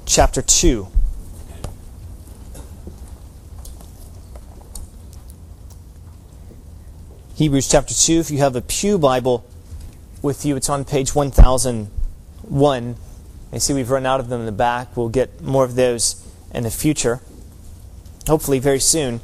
chapter 2. Hebrews chapter 2. If you have a Pew Bible with you, it's on page 1001. I see we've run out of them in the back. We'll get more of those in the future, hopefully very soon.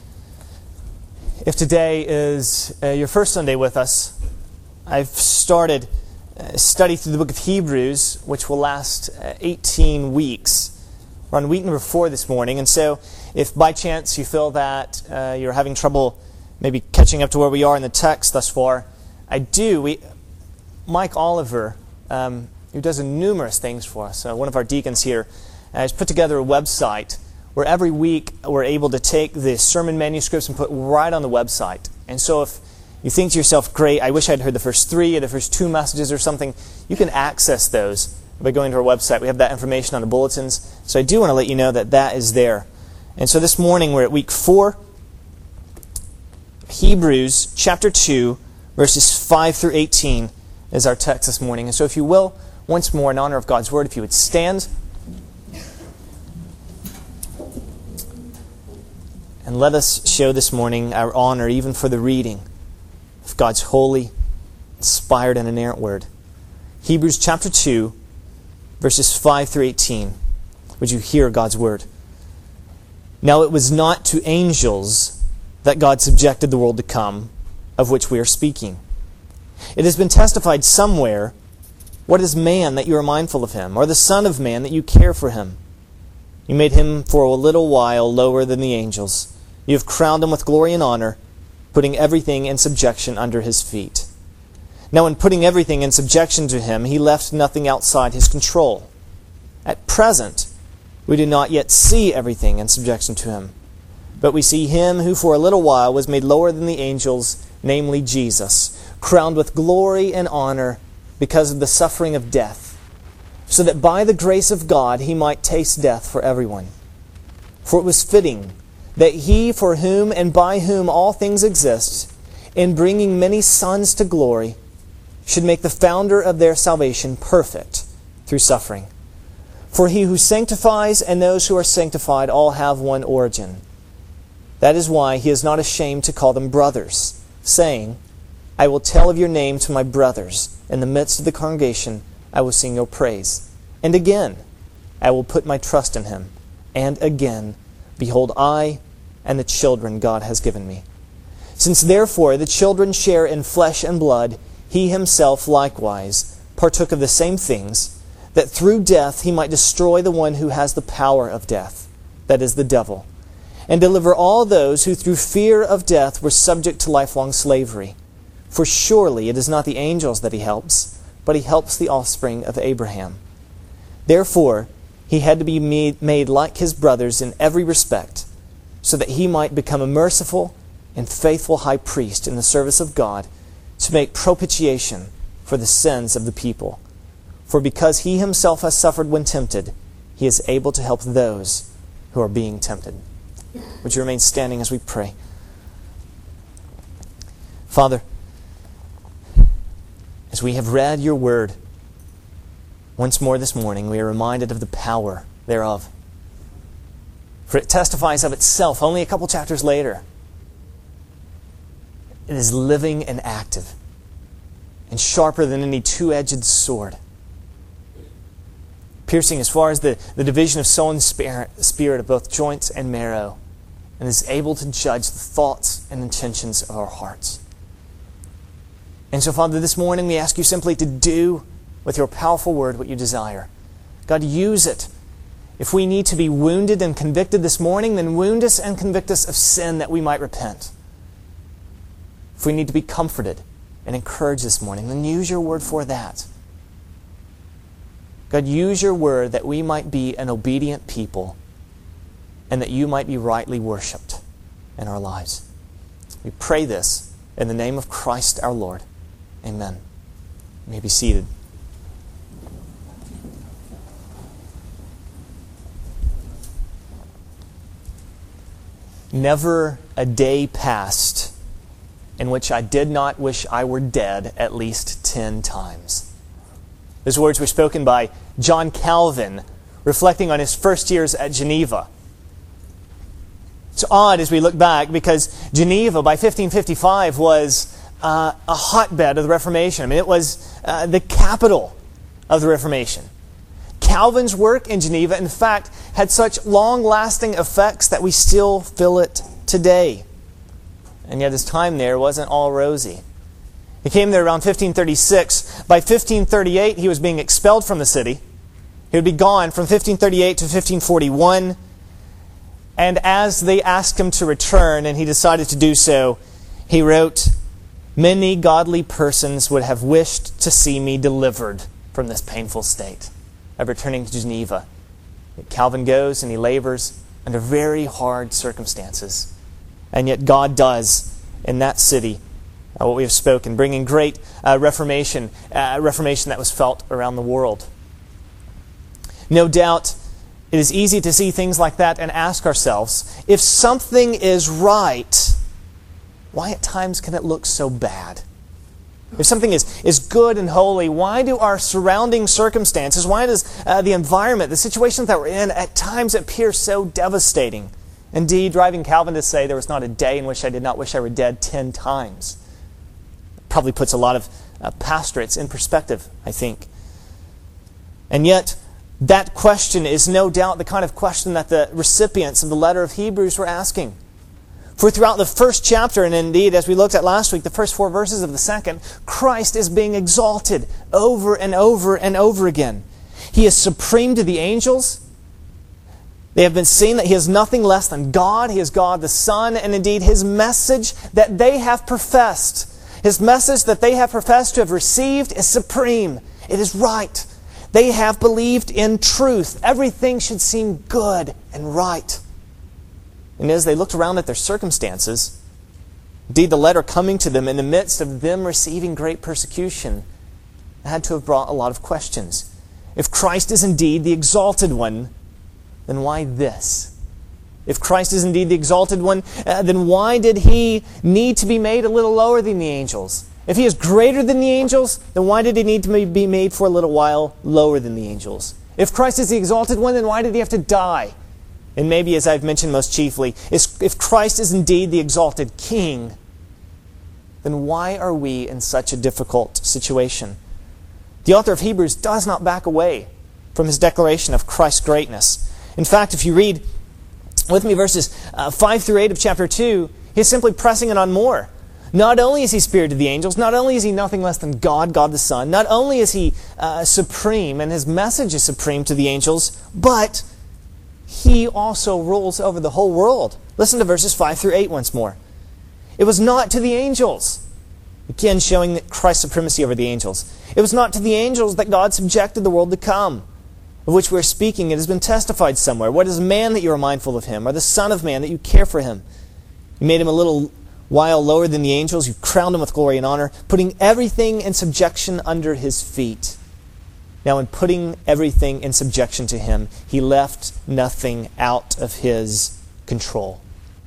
If today is your first Sunday with us, I've started a study through the book of Hebrews, which will last 18 weeks. We're on week number 4 this morning, and so if by chance you feel that you're having trouble maybe catching up to where we are in the text thus far, Mike Oliver, who does numerous things for us, one of our deacons here, has put together a website where every week we're able to take the sermon manuscripts and put right on the website. And so if you think to yourself, great, I wish I'd heard the first 3 or the first 2 messages or something, you can access those by going to our website. We have that information on the bulletins. So I do want to let you know that that is there. And so this morning we're at week 4, Hebrews chapter 2, verses 5 through 18 is our text this morning. And so if you will, once more in honor of God's Word, if you would stand. And let us show this morning our honor even for the reading of God's holy, inspired, and inerrant Word. Hebrews chapter 2, verses 5 through 18. Would you hear God's Word? Now it was not to angels that God subjected the world to come, of which we are speaking. It has been testified somewhere, what is man that you are mindful of him, or the Son of Man that you care for him? You made him for a little while lower than the angels. You have crowned him with glory and honor, putting everything in subjection under his feet. Now in putting everything in subjection to him, he left nothing outside his control. At present, we do not yet see everything in subjection to him. But we see him who for a little while was made lower than the angels, namely Jesus, crowned with glory and honor because of the suffering of death, so that by the grace of God he might taste death for everyone. For it was fitting that he for whom and by whom all things exist, in bringing many sons to glory, should make the founder of their salvation perfect through suffering. For he who sanctifies and those who are sanctified all have one origin. That is why he is not ashamed to call them brothers, saying, I will tell of your name to my brothers. In the midst of the congregation I will sing your praise. And again, I will put my trust in him. And again, behold, I and the children God has given me. Since therefore the children share in flesh and blood, he himself likewise partook of the same things, that through death he might destroy the one who has the power of death, that is the devil, and deliver all those who through fear of death were subject to lifelong slavery. For surely it is not the angels that he helps, but he helps the offspring of Abraham. Therefore, he had to be made like his brothers in every respect, so that he might become a merciful and faithful high priest in the service of God, to make propitiation for the sins of the people. For because he himself has suffered when tempted, he is able to help those who are being tempted. Would you remain standing as we pray? Father, as we have read your word once more this morning, we are reminded of the power thereof. For it testifies of itself only a couple chapters later. It is living and active, and sharper than any two-edged sword, piercing as far as the division of soul and spirit of both joints and marrow, and is able to judge the thoughts and intentions of our hearts. And so, Father, this morning we ask you simply to do with your powerful word what you desire. God, use it. If we need to be wounded and convicted this morning, then wound us and convict us of sin that we might repent. If we need to be comforted and encouraged this morning, then use your word for that. God, use your word that we might be an obedient people and that you might be rightly worshipped in our lives. We pray this in the name of Christ our Lord. Amen. You may be seated. Never a day passed in which I did not wish I were dead at least 10 times. Those words were spoken by John Calvin, reflecting on his first years at Geneva. It's odd as we look back because Geneva by 1555 was a hotbed of the Reformation. I mean, it was the capital of the Reformation. Calvin's work in Geneva, in fact, had such long-lasting effects that we still feel it today. And yet his time there wasn't all rosy. He came there around 1536. By 1538, he was being expelled from the city. He would be gone from 1538 to 1541. And as they asked him to return, and he decided to do so, he wrote, "Many godly persons would have wished to see me delivered from this painful state of returning to Geneva." Calvin goes and he labors under very hard circumstances. And yet God does in that city what we have spoken, bringing great reformation that was felt around the world. No doubt, it is easy to see things like that and ask ourselves, if something is right, why at times can it look so bad? If something is good and holy, why do our surrounding circumstances, why does the environment, the situations that we're in, at times appear so devastating? Indeed, driving Calvin to say there was not a day in which I did not wish I were dead 10 times. Probably puts a lot of pastorates in perspective, I think. And yet, that question is no doubt the kind of question that the recipients of the letter of Hebrews were asking. For throughout the first chapter, and indeed as we looked at last week, the first 4 verses of the second, Christ is being exalted over and over and over again. He is supreme to the angels. They have been seen that He is nothing less than God. He is God the Son, and indeed His message that they have professed, His message that they have professed to have received is supreme. It is right. They have believed in truth. Everything should seem good and right. And as they looked around at their circumstances, indeed the letter coming to them in the midst of them receiving great persecution had to have brought a lot of questions. If Christ is indeed the exalted one, then why this? If Christ is indeed the exalted one, then why did He need to be made a little lower than the angels? If He is greater than the angels, then why did He need to be made for a little while lower than the angels? If Christ is the exalted one, then why did He have to die? And maybe, as I've mentioned most chiefly, if Christ is indeed the exalted King, then why are we in such a difficult situation? The author of Hebrews does not back away from his declaration of Christ's greatness. In fact, if you read with me verses 5 through 8 of chapter 2, he's simply pressing it on more. Not only is He superior to the angels, not only is He nothing less than God, God the Son, not only is He supreme, and His message is supreme to the angels, but He also rules over the whole world. Listen to verses 5 through 8 once more. It was not to the angels, again showing Christ's supremacy over the angels. It was not to the angels that God subjected the world to come, of which we are speaking. It has been testified somewhere. What is man that you are mindful of him, or the Son of Man that you care for him? You made him a little while lower than the angels. You crowned him with glory and honor, putting everything in subjection under His feet. Now, in putting everything in subjection to Him, He left nothing out of His control.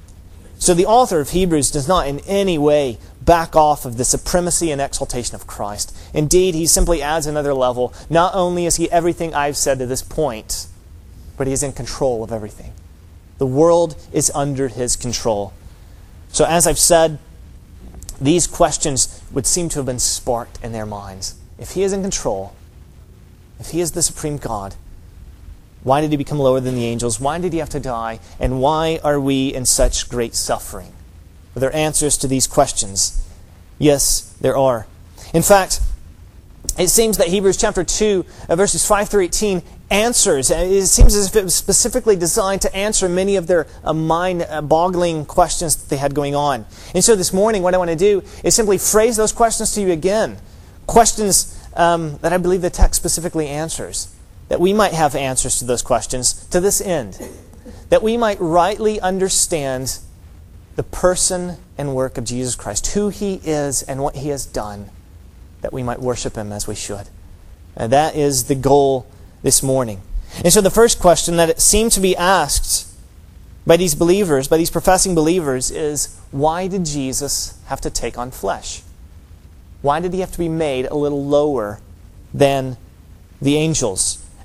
So the author of Hebrews does not in any way back off of the supremacy and exaltation of Christ. Indeed, he simply adds another level. Not only is He everything I've said to this point, but He is in control of everything. The world is under His control. So as I've said, these questions would seem to have been sparked in their minds. If He is in control, if He is the supreme God, why did He become lower than the angels? Why did He have to die? And why are we in such great suffering? Are there answers to these questions? Yes, there are. In fact, it seems that Hebrews chapter 2, verses 5 through 18, answers. It seems as if it was specifically designed to answer many of their mind-boggling questions that they had going on. And so this morning, what I want to do is simply phrase those questions to you again. Questions that I believe the text specifically answers. That we might have answers to those questions to this end. That we might rightly understand the person and work of Jesus Christ, who He is and what He has done, that we might worship Him as we should. And that is the goal this morning. And so the first question that it seemed to be asked by these believers, by these professing believers, is why did Jesus have to take on flesh? Why did He have to be made a little lower than the angels?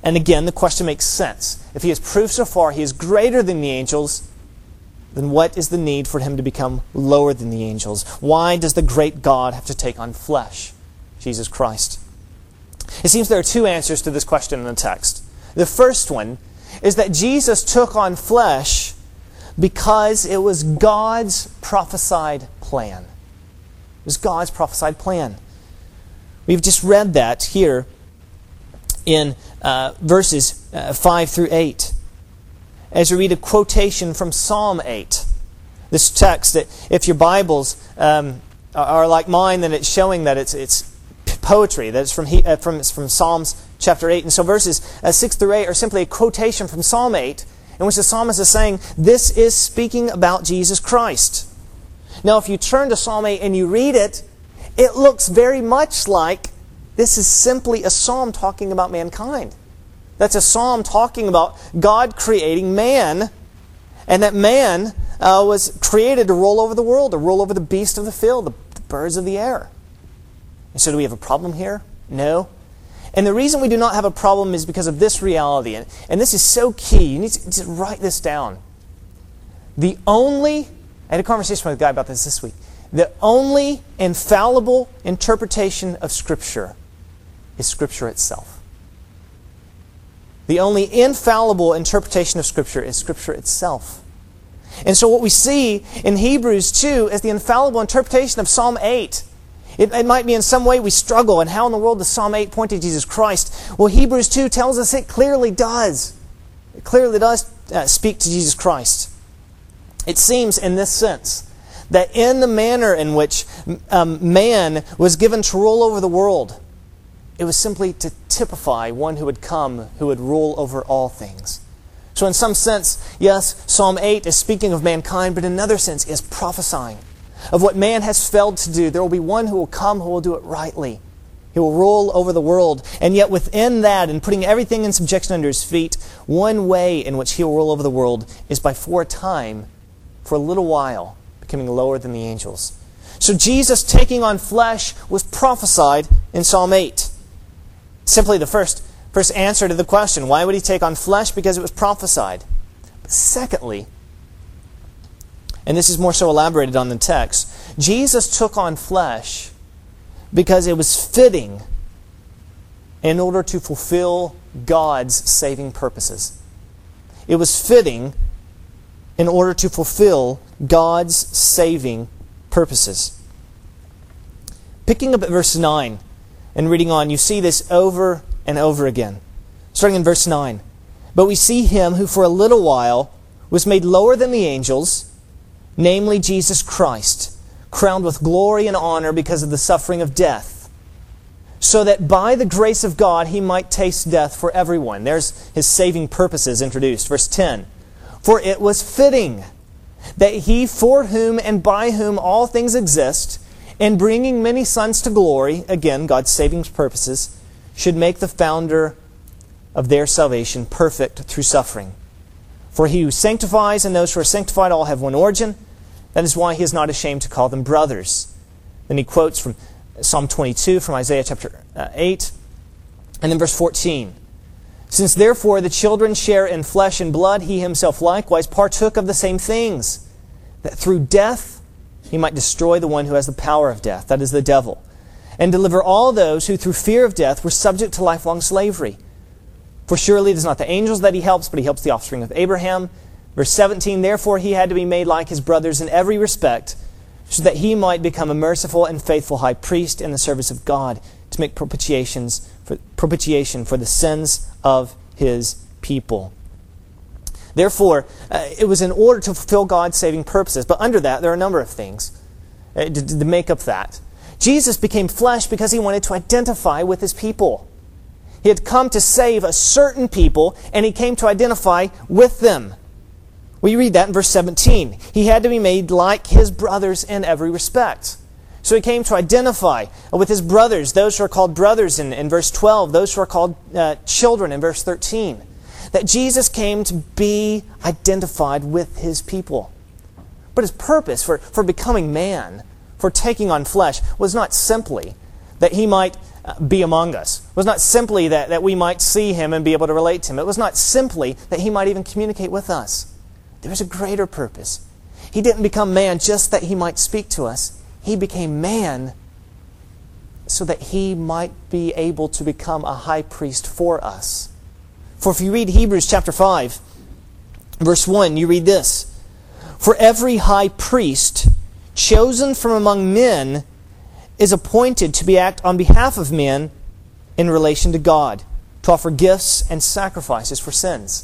And again, the question makes sense. If he has proved so far he is greater than the angels, then what is the need for him to become lower than the angels? Why does the great God have to take on flesh? Jesus Christ. It seems there are two answers to this question in the text. The first one is that Jesus took on flesh because it was God's prophesied plan. It was God's prophesied plan. We've just read that here in verses 5 through 8. As we read a quotation from Psalm 8. This text, that if your Bibles are like mine, then it's showing that it's poetry, that it's from Psalms chapter 8. And so verses 6 through 8 are simply a quotation from Psalm 8, in which the psalmist is saying, this is speaking about Jesus Christ. Now, if you turn to Psalm 8 and you read it, it looks very much like this is simply a psalm talking about mankind. That's a psalm talking about God creating man, and that man was created to rule over the world, to rule over the beasts of the field, the birds of the air. And so do we have a problem here? No. And the reason we do not have a problem is because of this reality. And this is so key. You need to write this down. I had a conversation with a guy about this week. The only infallible interpretation of Scripture is Scripture itself. The only infallible interpretation of Scripture is Scripture itself. And so what we see in Hebrews 2 is the infallible interpretation of Psalm 8. It might be in some way we struggle, and how in the world does Psalm 8 point to Jesus Christ? Well, Hebrews 2 tells us it clearly does. It clearly does speak to Jesus Christ. It seems in this sense that in the manner in which man was given to rule over the world, it was simply to typify one who would come, who would rule over all things. So in some sense, yes, Psalm 8 is speaking of mankind, but in another sense is prophesying of what man has failed to do. There will be one who will come who will do it rightly. He will rule over the world. And yet within that, and putting everything in subjection under his feet, one way in which he will rule over the world is by for a little while, becoming lower than the angels. So Jesus taking on flesh was prophesied in Psalm 8. Simply the first answer to the question, why would he take on flesh? Because it was prophesied. But secondly, and this is more so elaborated on the text, Jesus took on flesh because it was fitting in order to fulfill God's saving purposes. It was fitting in order to fulfill God's saving purposes. Picking up at verse 9 and reading on, you see this over and over again. Starting in verse 9. But we see him who for a little while was made lower than the angels, namely Jesus Christ, crowned with glory and honor because of the suffering of death, so that by the grace of God he might taste death for everyone. There's his saving purposes introduced. Verse 10. For it was fitting that he for whom and by whom all things exist, in bringing many sons to glory, again, God's saving purposes, should make the founder of their salvation perfect through suffering. For he who sanctifies and those who are sanctified all have one origin. That is why he is not ashamed to call them brothers. Then he quotes from Psalm 22, from Isaiah chapter 8, and then verse 14. Since therefore the children share in flesh and blood, he himself likewise partook of the same things, that through death he might destroy the one who has the power of death, that is the devil, and deliver all those who through fear of death were subject to lifelong slavery. For surely it is not the angels that he helps, but he helps the offspring of Abraham. Verse 17, therefore he had to be made like his brothers in every respect, so that he might become a merciful and faithful high priest in the service of God, to make propitiation for the sins of his people. Therefore, it was in order to fulfill God's saving purposes. But under that, there are a number of things to make up that. Jesus became flesh because he wanted to identify with his people. He had come to save a certain people, and he came to identify with them. We read that in verse 17. He had to be made like his brothers in every respect. So he came to identify with his brothers, those who are called brothers in verse 12, those who are called children in verse 13. That Jesus came to be identified with his people. But his purpose for becoming man, for taking on flesh, was not simply that he might be among us. It was not simply that we might see him and be able to relate to him. It was not simply that he might even communicate with us. There was a greater purpose. He didn't become man just that he might speak to us. He became man so that he might be able to become a high priest for us. For if you read Hebrews chapter 5, verse 1, you read this: "For every high priest chosen from among men is appointed to be act on behalf of men in relation to God, to offer gifts and sacrifices for sins."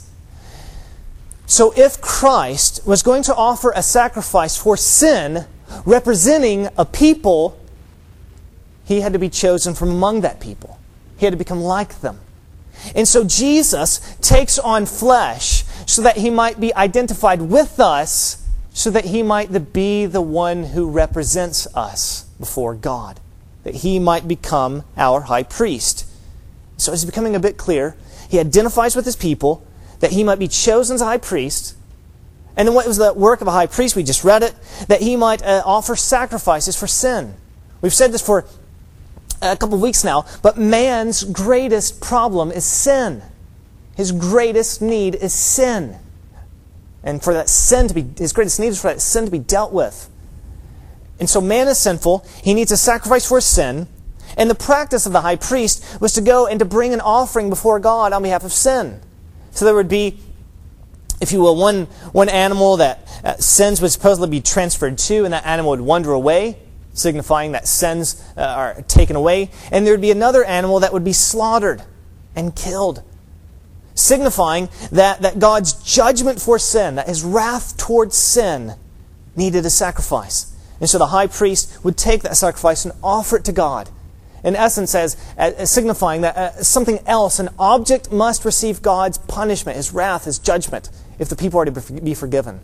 So if Christ was going to offer a sacrifice for sin, representing a people, he had to be chosen from among that people. He had to become like them. And so Jesus takes on flesh so that he might be identified with us, so that he might be the one who represents us before God, that he might become our high priest. So it's becoming a bit clear. He identifies with his people, that he might be chosen as a high priest. And then what was the work of a high priest? We just read it. That he might offer sacrifices for sin. We've said this for a couple of weeks now, but man's greatest problem is sin. His greatest need is sin. And for that sin to be, his greatest need is for that sin to be dealt with. And so man is sinful. He needs a sacrifice for his sin. And the practice of the high priest was to go and to bring an offering before God on behalf of sin. So there would be, if you will, one animal that sins would supposedly be transferred to, and that animal would wander away, signifying that sins are taken away. And there would be another animal that would be slaughtered and killed, signifying that God's judgment for sin, that his wrath towards sin, needed a sacrifice. And so the high priest would take that sacrifice and offer it to God. In essence, as signifying that something else, an object must receive God's punishment, his wrath, his judgment, if the people are to be forgiven.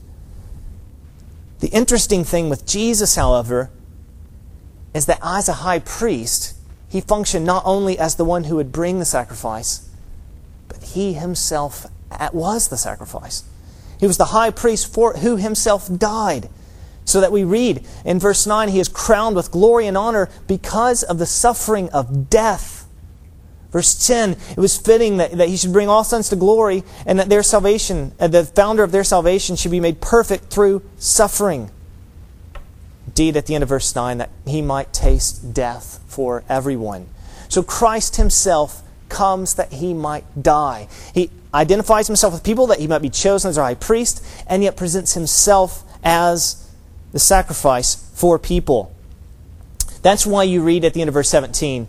The interesting thing with Jesus, however, is that as a high priest, he functioned not only as the one who would bring the sacrifice, but he himself was the sacrifice. He was the high priest for who himself died. So that we read in verse 9, he is crowned with glory and honor because of the suffering of death. Verse 10, it was fitting that he should bring all sons to glory, and that their salvation, the founder of their salvation, should be made perfect through suffering. Indeed, at the end of verse 9, that he might taste death for everyone. So Christ himself comes that he might die. He identifies himself with people, that he might be chosen as our high priest, and yet presents himself as the sacrifice for people. That's why you read at the end of verse 17,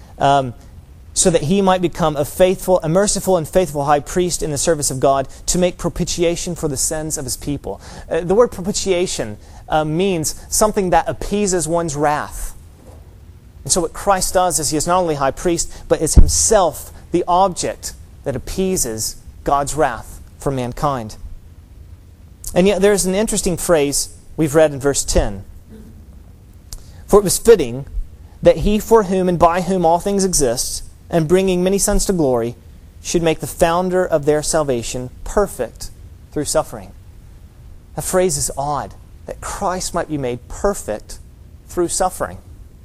so that he might become a merciful and faithful high priest in the service of God, to make propitiation for the sins of his people. The word propitiation means something that appeases one's wrath. And so what Christ does is he is not only high priest, but is himself the object that appeases God's wrath for mankind. And yet there's an interesting phrase we've read in verse 10. "For it was fitting that he for whom and by whom all things exist, and bringing many sons to glory, should make the founder of their salvation perfect through suffering." That phrase is odd, that Christ might be made perfect through suffering.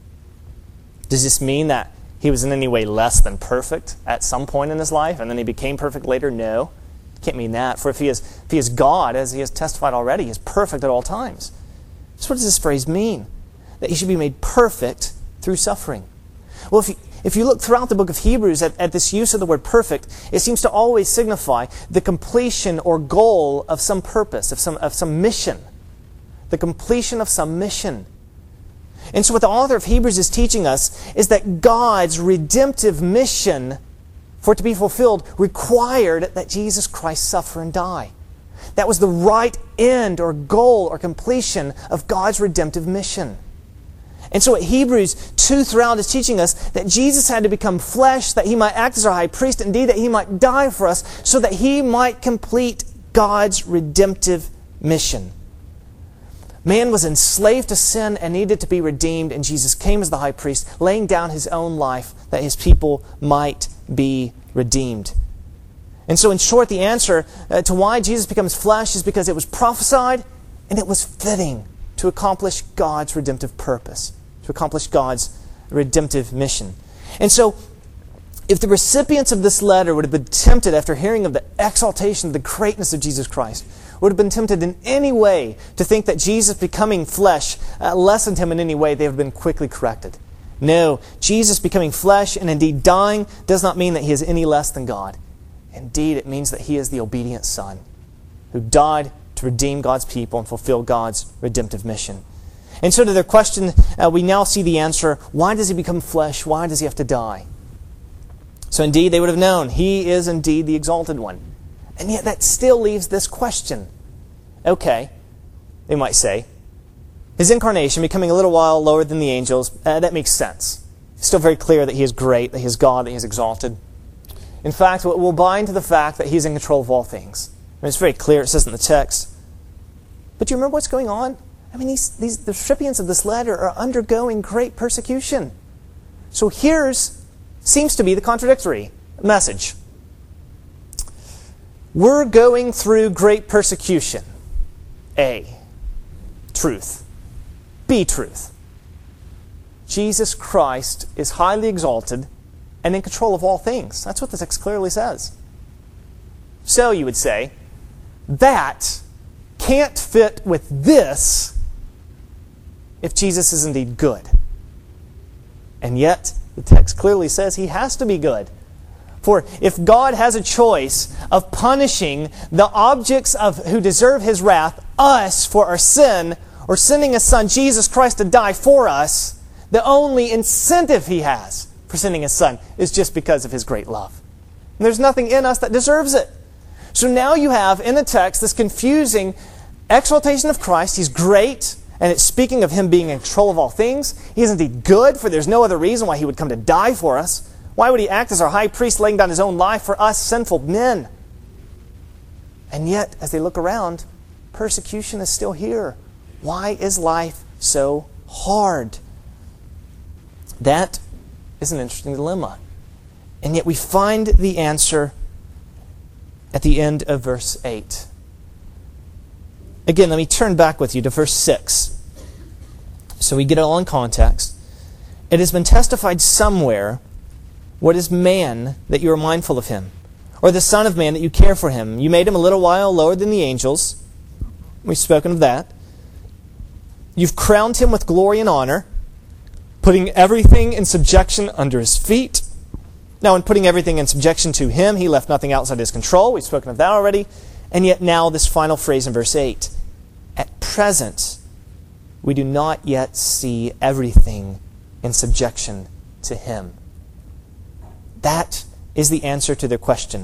Does this mean that he was in any way less than perfect at some point in his life, and then he became perfect later? No. Can't mean that. For if he is God, as he has testified already, he is perfect at all times. So what does this phrase mean? That he should be made perfect through suffering. Well, if you look throughout the book of Hebrews at this use of the word perfect, it seems to always signify the completion or goal of some purpose, of some mission. The completion of some mission. And so what the author of Hebrews is teaching us is that God's redemptive mission, for it to be fulfilled, required that Jesus Christ suffer and die. That was the right end or goal or completion of God's redemptive mission. And so what Hebrews 2 throughout is teaching us that Jesus had to become flesh, that he might act as our high priest, indeed that he might die for us, so that he might complete God's redemptive mission. Man was enslaved to sin and needed to be redeemed, and Jesus came as the high priest, laying down his own life that his people might be redeemed. And so in short, the answer to why Jesus becomes flesh is because it was prophesied and it was fitting to accomplish God's redemptive purpose, to accomplish God's redemptive mission. And so, if the recipients of this letter would have been tempted after hearing of the exaltation of the greatness of Jesus Christ, would have been tempted in any way to think that Jesus becoming flesh lessened him in any way, they have been quickly corrected. No, Jesus becoming flesh and indeed dying does not mean that he is any less than God. Indeed, it means that he is the obedient Son who died to redeem God's people and fulfill God's redemptive mission. And so to their question, we now see the answer, why does he become flesh? Why does he have to die? So indeed, they would have known he is indeed the exalted one. And yet that still leaves this question. Okay, they might say, his incarnation, becoming a little while lower than the angels, that makes sense. It's still very clear that he is great, that he is God, that he is exalted. In fact, we'll buy into the fact that he's in control of all things. I mean, it's very clear, it says in the text. But do you remember what's going on? I mean, the recipients of this letter are undergoing great persecution. So here's, seems to be the contradictory message. We're going through great persecution. A, truth. B, truth. Jesus Christ is highly exalted and in control of all things. That's what the text clearly says. So, you would say, that can't fit with this if Jesus is indeed good. And yet, the text clearly says he has to be good. For if God has a choice of punishing the objects of who deserve his wrath, us for our sin, or sending his Son, Jesus Christ, to die for us, the only incentive he has for sending his Son is just because of his great love. And there's nothing in us that deserves it. So now you have in the text this confusing exaltation of Christ. He's great, and it's speaking of him being in control of all things. He is indeed good, for there's no other reason why he would come to die for us. Why would he act as our high priest, laying down his own life for us sinful men? And yet, as they look around, persecution is still here. Why is life so hard? That is an interesting dilemma. And yet we find the answer at the end of verse 8. Again, let me turn back with you to verse 6. So we get it all in context. It has been testified somewhere, what is man that you are mindful of him? Or the Son of Man that you care for him? You made him a little while lower than the angels. We've spoken of that. You've crowned him with glory and honor, putting everything in subjection under his feet. Now, in putting everything in subjection to him, he left nothing outside his control. We've spoken of that already. And yet now this final phrase in verse 8. At present, we do not yet see everything in subjection to him. That is the answer to their question.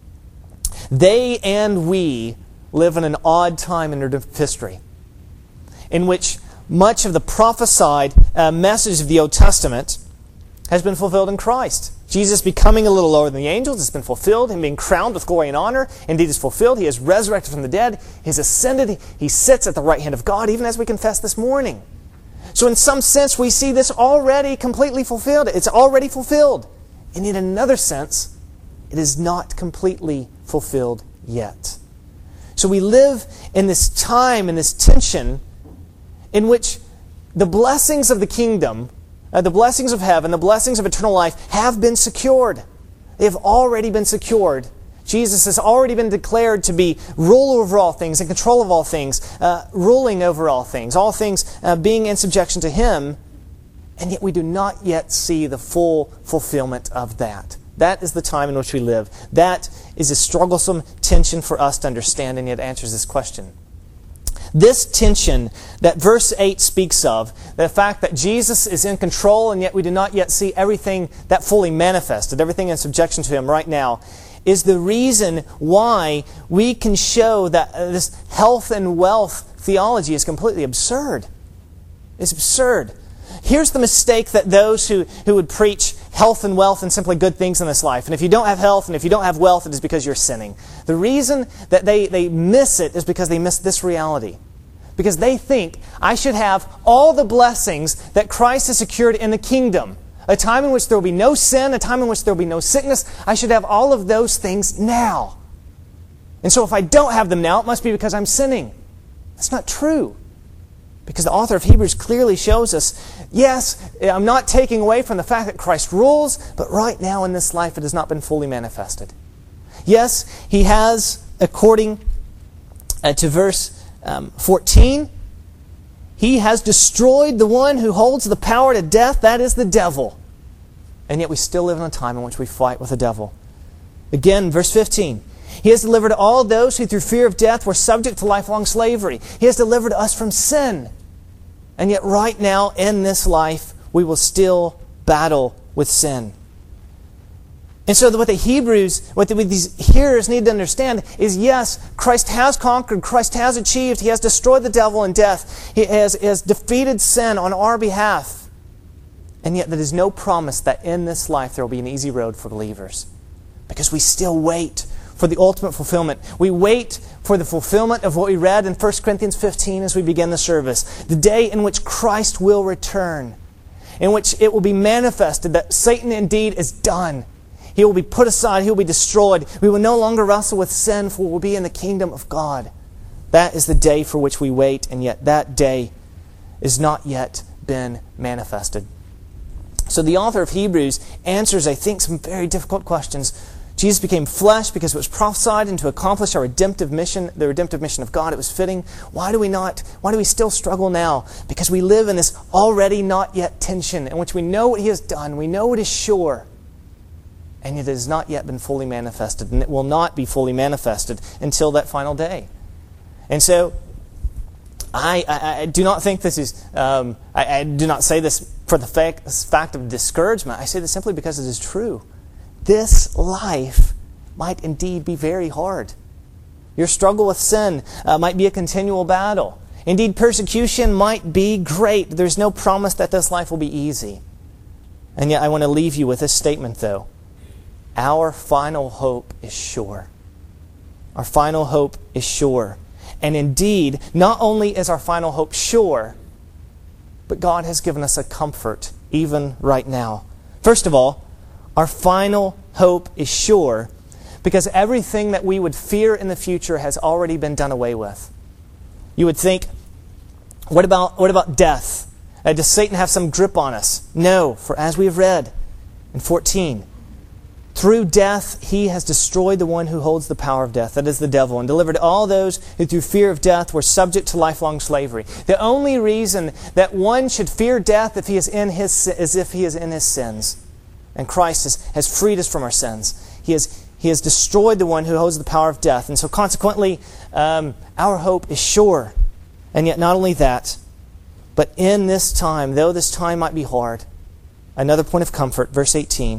They and we live in an odd time in redemptive history, in which much of the prophesied message of the Old Testament has been fulfilled in Christ. Jesus becoming a little lower than the angels has been fulfilled. Him being crowned with glory and honor indeed is fulfilled. He is resurrected from the dead. He has ascended. He sits at the right hand of God, even as we confessed this morning. So in some sense, we see this already completely fulfilled. It's already fulfilled. And in another sense, it is not completely fulfilled yet. So we live in this time, in this tension, in which the blessings of the kingdom, the blessings of heaven, the blessings of eternal life have been secured. They have already been secured. Jesus has already been declared to be ruler over all things, in control of all things, ruling over all things being in subjection to him. And yet we do not yet see the full fulfillment of that. That is the time in which we live. That is a strugglesome tension for us to understand, and yet answers this question. This tension that verse 8 speaks of, the fact that Jesus is in control and yet we do not yet see everything that fully manifested, everything in subjection to him right now, is the reason why we can show that this health and wealth theology is completely absurd. It's absurd. Here's the mistake that those who would preach health and wealth and simply good things in this life. And if you don't have health and if you don't have wealth, it is because you're sinning. The reason that they miss it is because they miss this reality. Because they think, I should have all the blessings that Christ has secured in the kingdom. A time in which there will be no sin, a time in which there will be no sickness. I should have all of those things now. And so if I don't have them now, it must be because I'm sinning. That's not true. Because the author of Hebrews clearly shows us, yes, I'm not taking away from the fact that Christ rules, but right now in this life it has not been fully manifested. Yes, He has, according to verse 14, He has destroyed the one who holds the power to death, that is the devil. And yet we still live in a time in which we fight with the devil. Again, verse 15. He has delivered all those who through fear of death were subject to lifelong slavery. He has delivered us from sin. And yet right now in this life, we will still battle with sin. And so what these hearers need to understand is, yes, Christ has conquered, Christ has achieved, He has destroyed the devil and death. He has defeated sin on our behalf. And yet there is no promise that in this life there will be an easy road for believers. Because we still wait for the ultimate fulfillment. We wait for the fulfillment of what we read in 1 Corinthians 15 as we begin the service. The day in which Christ will return. In which it will be manifested that Satan indeed is done. He will be put aside. He will be destroyed. We will no longer wrestle with sin, for we will be in the kingdom of God. That is the day for which we wait, and yet that day is not yet been manifested. So the author of Hebrews answers, I think, some very difficult questions. Jesus became flesh because it was prophesied and to accomplish our redemptive mission, the redemptive mission of God. It was fitting. Why do we still struggle now? Because we live in this already not yet tension in which we know what He has done. We know it is sure. And it has not yet been fully manifested. And it will not be fully manifested until that final day. And so, I do not think this is, I do not say this for the fact of discouragement. I say this simply because it is true. This life might indeed be very hard. Your struggle with sin might be a continual battle. Indeed, persecution might be great. There's no promise that this life will be easy. And yet I want to leave you with this statement, though. Our final hope is sure. Our final hope is sure. And indeed, not only is our final hope sure, but God has given us a comfort even right now. First of all, our final hope is sure because everything that we would fear in the future has already been done away with. You would think, what about death? Does Satan have some grip on us? No, for as we have read in 14, through death he has destroyed the one who holds the power of death, that is the devil, and delivered all those who through fear of death were subject to lifelong slavery. The only reason that one should fear death is if he is in his sins. And Christ has freed us from our sins. He has destroyed the one who holds the power of death. And so consequently, our hope is sure. And yet not only that, but in this time, though this time might be hard, another point of comfort, verse 18,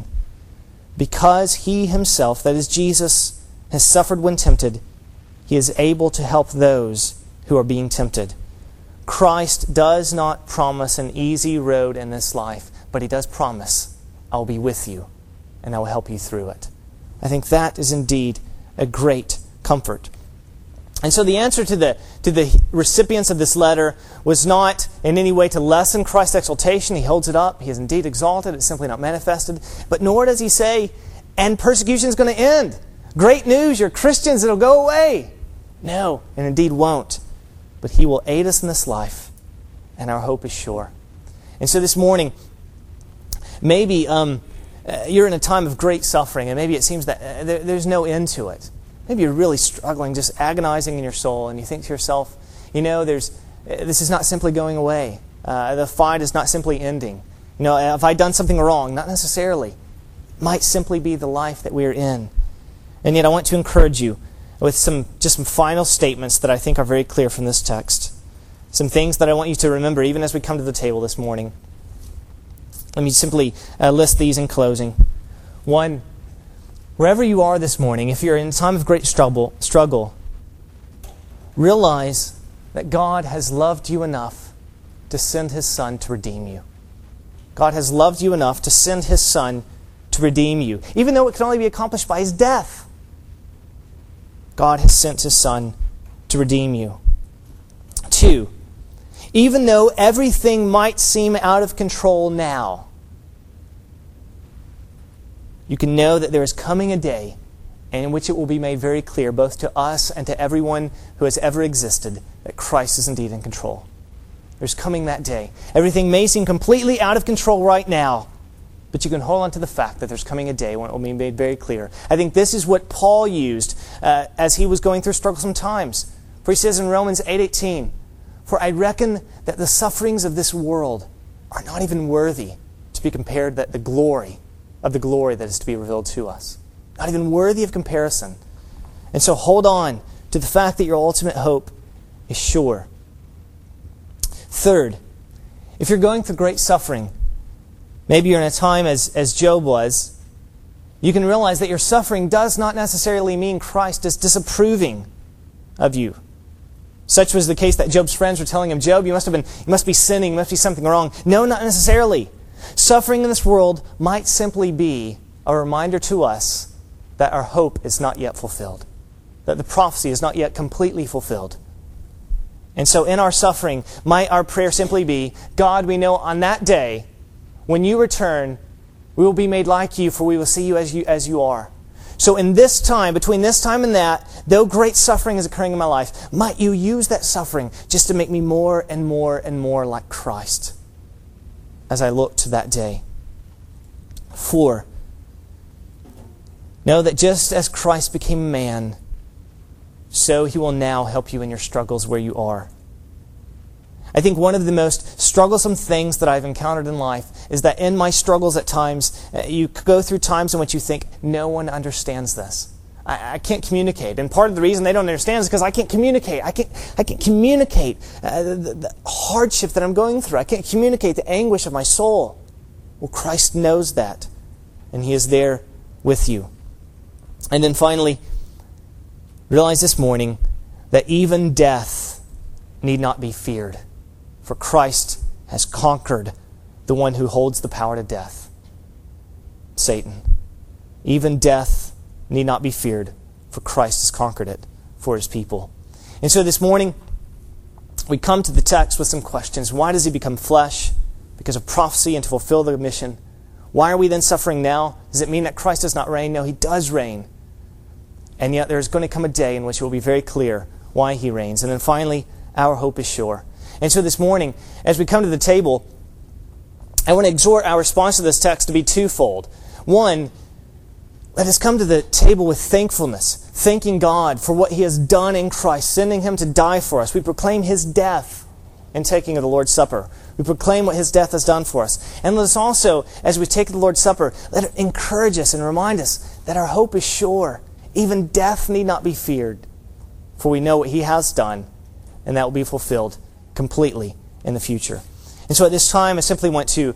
because He Himself, that is Jesus, has suffered when tempted, He is able to help those who are being tempted. Christ does not promise an easy road in this life, but He does promise, I will be with you, and I will help you through it. I think that is indeed a great comfort. And so the answer to the recipients of this letter was not in any way to lessen Christ's exaltation. He holds it up. He is indeed exalted. It's simply not manifested. But nor does he say, and persecution is going to end. Great news, you're Christians, it'll go away. No, and indeed won't. But He will aid us in this life, and our hope is sure. And so this morning, maybe you're in a time of great suffering, and maybe it seems that there's no end to it. Maybe you're really struggling, just agonizing in your soul, and you think to yourself, this is not simply going away. The fight is not simply ending. Have I done something wrong? Not necessarily. It might simply be the life that we are in. And yet I want to encourage you with some final statements that I think are very clear from this text. Some things that I want you to remember even as we come to the table this morning. Let me simply list these in closing. 1, wherever you are this morning, if you're in a time of great struggle, realize that God has loved you enough to send His Son to redeem you. God has loved you enough to send His Son to redeem you, even though it can only be accomplished by His death. God has sent His Son to redeem you. 2, even though everything might seem out of control now, you can know that there is coming a day in which it will be made very clear, both to us and to everyone who has ever existed, that Christ is indeed in control. There's coming that day. Everything may seem completely out of control right now, but you can hold on to the fact that there's coming a day when it will be made very clear. I think this is what Paul used as he was going through troublesome times. For he says in Romans 8:18, "For I reckon that the sufferings of this world are not even worthy to be compared to the glory that is to be revealed to us." Not even worthy of comparison. And so hold on to the fact that your ultimate hope is sure. Third, if you're going through great suffering, maybe you're in a time as Job was, you can realize that your suffering does not necessarily mean Christ is disapproving of you. Such was the case that Job's friends were telling him, "Job, you must be sinning, you must be something wrong." No, not necessarily. Suffering in this world might simply be a reminder to us that our hope is not yet fulfilled, that the prophecy is not yet completely fulfilled. And so in our suffering, might our prayer simply be, "God, we know on that day, when you return, we will be made like you, for we will see you as you are. So in this time, between this time and that, though great suffering is occurring in my life, might you use that suffering just to make me more and more and more like Christ as I look to that day." 4, know that just as Christ became a man, so he will now help you in your struggles where you are. I think one of the most strugglesome things that I've encountered in life is that in my struggles at times, you go through times in which you think, no one understands this. I can't communicate. And part of the reason they don't understand is because I can't communicate. I can't communicate the hardship that I'm going through. I can't communicate the anguish of my soul. Well, Christ knows that, and he is there with you. And then finally, realize this morning that even death need not be feared, for Christ has conquered the one who holds the power to death, Satan. Even death need not be feared, for Christ has conquered it for his people. And so this morning, we come to the text with some questions. Why does he become flesh? Because of prophecy and to fulfill the mission. Why are we then suffering now? Does it mean that Christ does not reign? No, he does reign. And yet there's going to come a day in which it will be very clear why he reigns. And then finally, our hope is sure. And so this morning, as we come to the table, I want to exhort our response to this text to be twofold. One, let us come to the table with thankfulness, thanking God for what he has done in Christ, sending him to die for us. We proclaim his death in taking of the Lord's Supper. We proclaim what his death has done for us. And let us also, as we take the Lord's Supper, let it encourage us and remind us that our hope is sure. Even death need not be feared, for we know what he has done, and that will be fulfilled completely in the future. And so at this time, I simply want to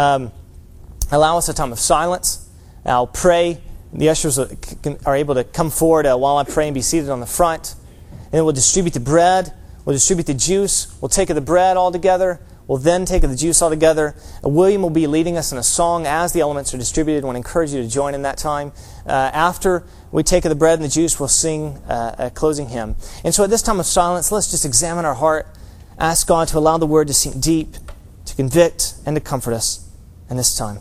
allow us a time of silence. I'll pray. The ushers are able to come forward while I pray and be seated on the front. And then we'll distribute the bread. We'll distribute the juice. We'll take of the bread all together. We'll then take of the juice all together. William will be leading us in a song as the elements are distributed. I want to encourage you to join in that time. After we take of the bread and the juice, we'll sing a closing hymn. And so at this time of silence, let's just examine our heart. Ask God to allow the word to sink deep, to convict, and to comfort us in this time.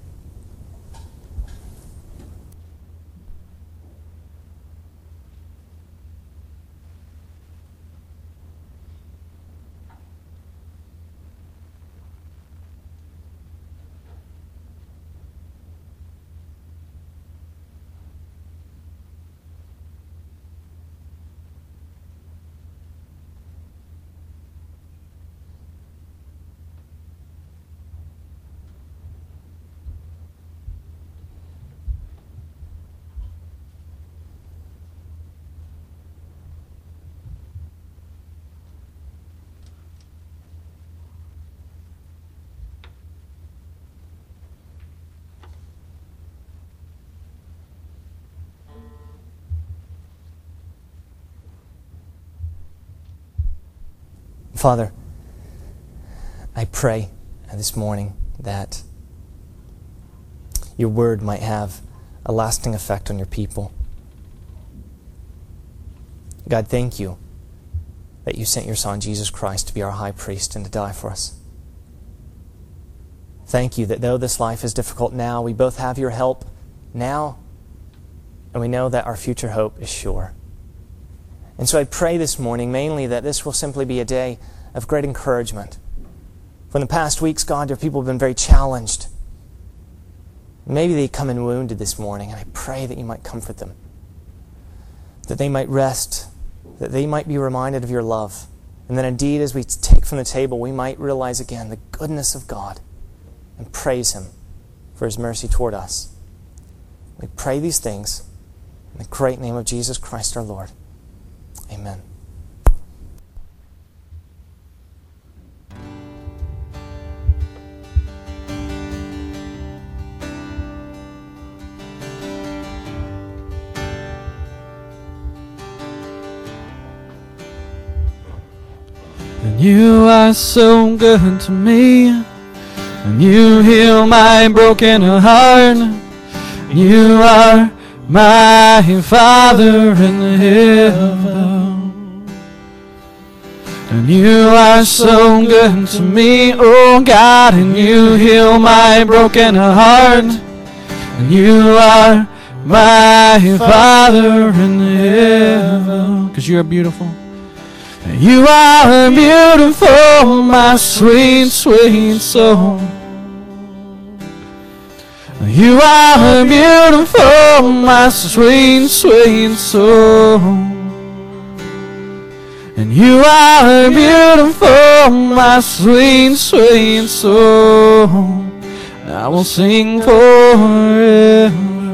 Father, I pray this morning that your word might have a lasting effect on your people. God, thank you that you sent your Son, Jesus Christ, to be our high priest and to die for us. Thank you that though this life is difficult now, we both have your help now, and we know that our future hope is sure. And so I pray this morning mainly that this will simply be a day of great encouragement. For in the past weeks, God, your people have been very challenged. Maybe they come in wounded this morning, and I pray that you might comfort them, that they might rest, that they might be reminded of your love, and that indeed as we take from the table, we might realize again the goodness of God and praise him for his mercy toward us. We pray these things in the great name of Jesus Christ our Lord. Amen. And you are so good to me, and you heal my broken heart. You are my Father in heaven, and you are so good to me, oh God, and you heal my broken heart. And you are my Father in heaven, 'cause you are beautiful. You are beautiful, my sweet, sweet soul. You are beautiful, my sweet, sweet soul. And you are beautiful, my sweet, sweet soul. I will sing forever.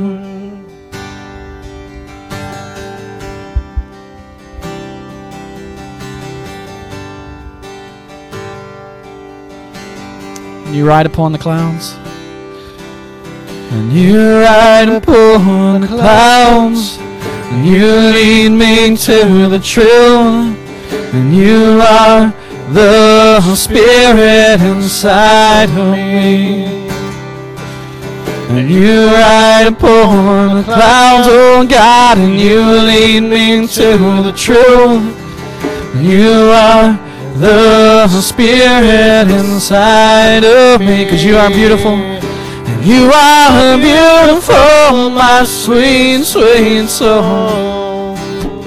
You ride upon the clouds. And you ride upon the clouds. And you lead me to the trill. And you are the Spirit inside of me. And you ride upon the clouds, oh God. And you lead me to the trill. And you are the Spirit inside of me, 'cause you are beautiful. And you are beautiful, my sweet, sweet soul.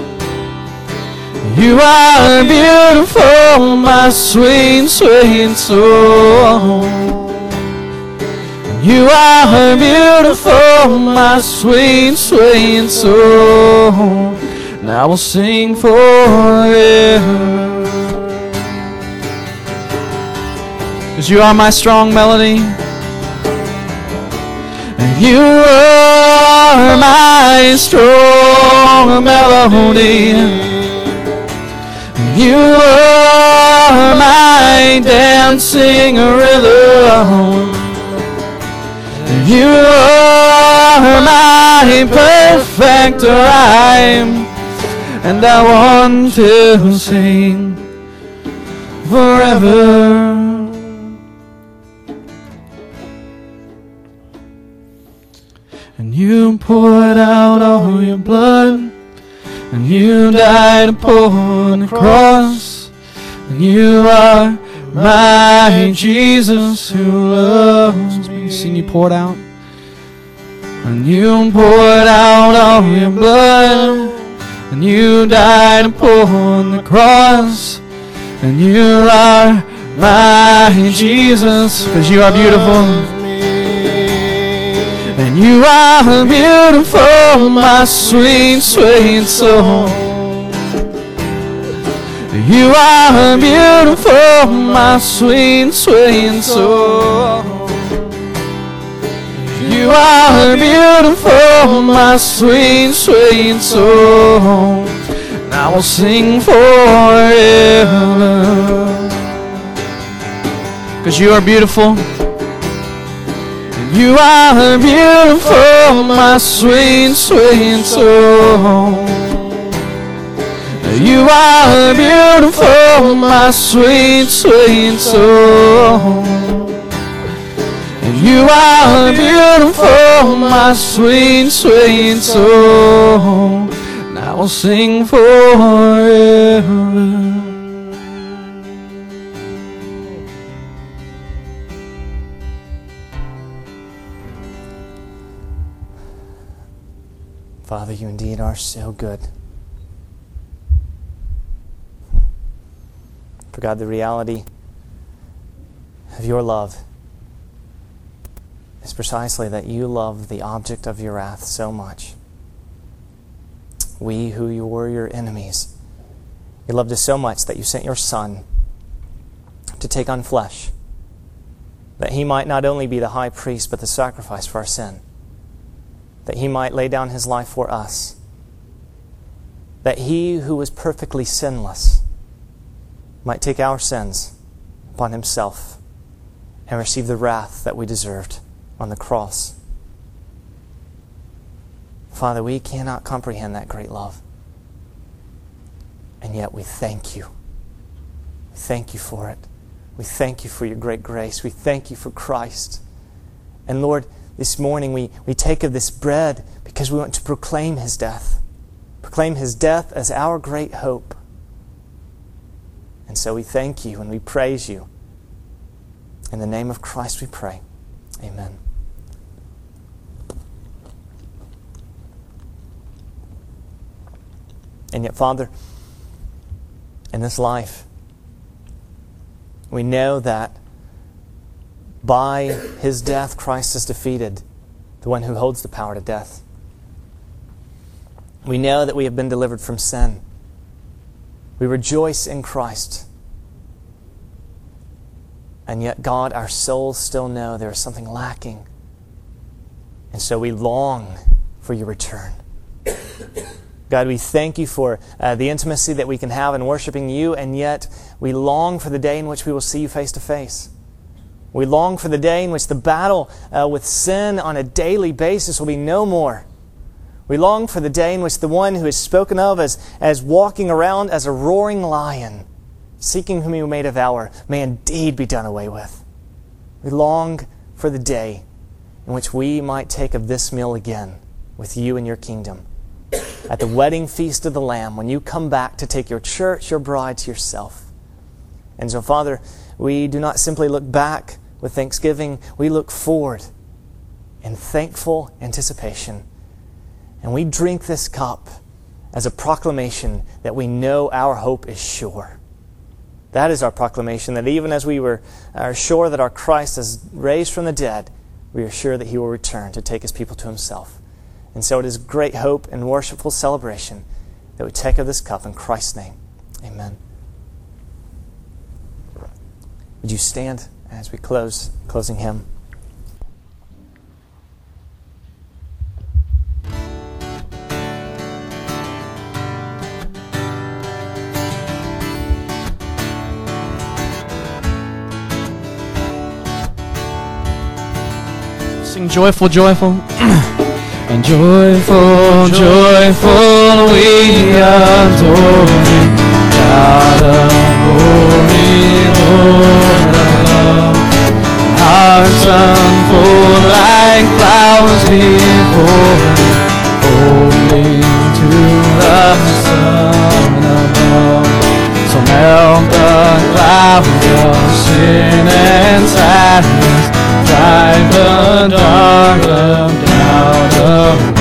You are beautiful, my sweet, sweet soul. You are beautiful, my sweet, sweet soul. Now I will sing forever. 'Cause you are my strong melody. And you are my strong melody. And you are my dancing rhythm. And you are my perfect rhyme. And I want to sing forever. And you poured out all your blood, and you died upon the cross. And you are my Jesus who loves me. Sing, you poured out. And you poured out all your blood, and you died upon the cross. And you are my Jesus, 'cause you are beautiful. And you are beautiful, my sweet, sweet soul. You are beautiful, my sweet, sweet soul. You are beautiful, my sweet, sweet soul. And I will sing forever. 'Cause you are beautiful. You are beautiful, my sweet, sweet soul. You are beautiful, my sweet, sweet soul. You are beautiful, my sweet, sweet soul. And I will sing forever. Father, you indeed are so good. For God, the reality of your love is precisely that you love the object of your wrath so much. We who were your enemies, you loved us so much that you sent your Son to take on flesh, that he might not only be the high priest, but the sacrifice for our sin, that he might lay down his life for us, that he who was perfectly sinless might take our sins upon himself and receive the wrath that we deserved on the cross. Father, we cannot comprehend that great love. And yet we thank you. We thank you for it. We thank you for your great grace. We thank you for Christ. And Lord, this morning we take of this bread because we want to proclaim his death. Proclaim his death as our great hope. And so we thank you and we praise you. In the name of Christ we pray. Amen. And yet, Father, in this life, we know that by his death, Christ has defeated the one who holds the power to death. We know that we have been delivered from sin. We rejoice in Christ. And yet, God, our souls still know there is something lacking. And so we long for your return. God, we thank you for the intimacy that we can have in worshiping you, and yet we long for the day in which we will see you face to face. We long for the day in which the battle with sin on a daily basis will be no more. We long for the day in which the one who is spoken of as walking around as a roaring lion, seeking whom he may devour, may indeed be done away with. We long for the day in which we might take of this meal again with you in your kingdom. At the wedding feast of the Lamb, when you come back to take your church, your bride, to yourself. And so, Father, we do not simply look back with thanksgiving, we look forward in thankful anticipation. And we drink this cup as a proclamation that we know our hope is sure. That is our proclamation, that even as we are sure that our Christ is raised from the dead, we are sure that he will return to take his people to himself. And so it is great hope and worshipful celebration that we take of this cup in Christ's name. Amen. Would you stand as we closing hymn? Sing joyful, joyful. And joyful, joyful, we adore you, God of glory, Lord of love. Hearts unfold like flowers before you, holding to the Son above. So melt the clouds of sin and sadness, drive the dark of doubt away.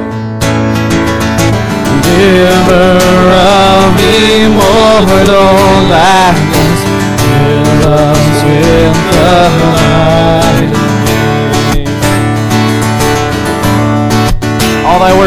Giver of immortal gladness, fill us with the light of day. All thy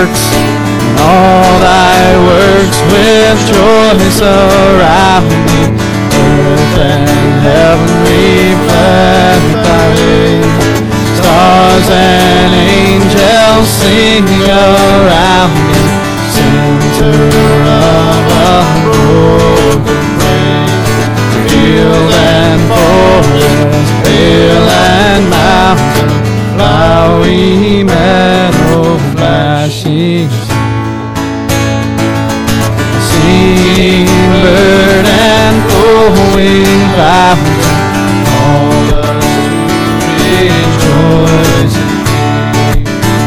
works with joy surround me, earth and heaven reflect thy rays. Stars and angels sing around me, center of a broken praise. Field and forest, vale and mountain, flowery meadow, flashing sea, bird and flowing fountain, all us rejoice in thee.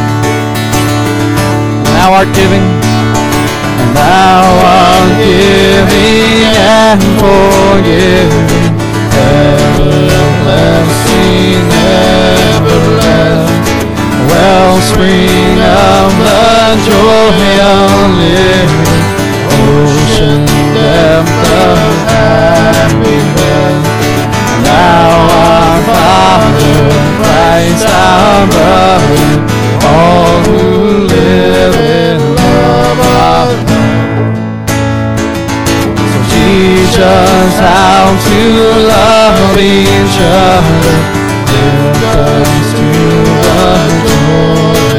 Thou art giving, and thou art giving and forgiving, ever blessing, ever blessed, wellspring of the joy of living, ocean depth of happiness. teach us how to love each other. Lift us to the joy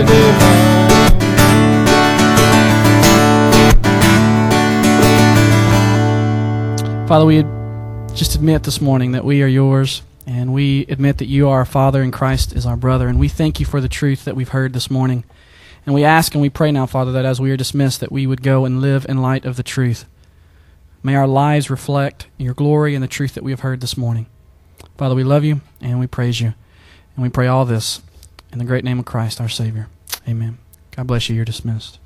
divine. Father, we just admit this morning that we are yours, and we admit that you are our Father and Christ is our brother, and we thank you for the truth that we've heard this morning. And we ask and we pray now, Father, that as we are dismissed, that we would go and live in light of the truth. May our lives reflect your glory and the truth that we have heard this morning. Father, we love you and we praise you. And we pray all this in the great name of Christ, our Savior. Amen. God bless you. You're dismissed.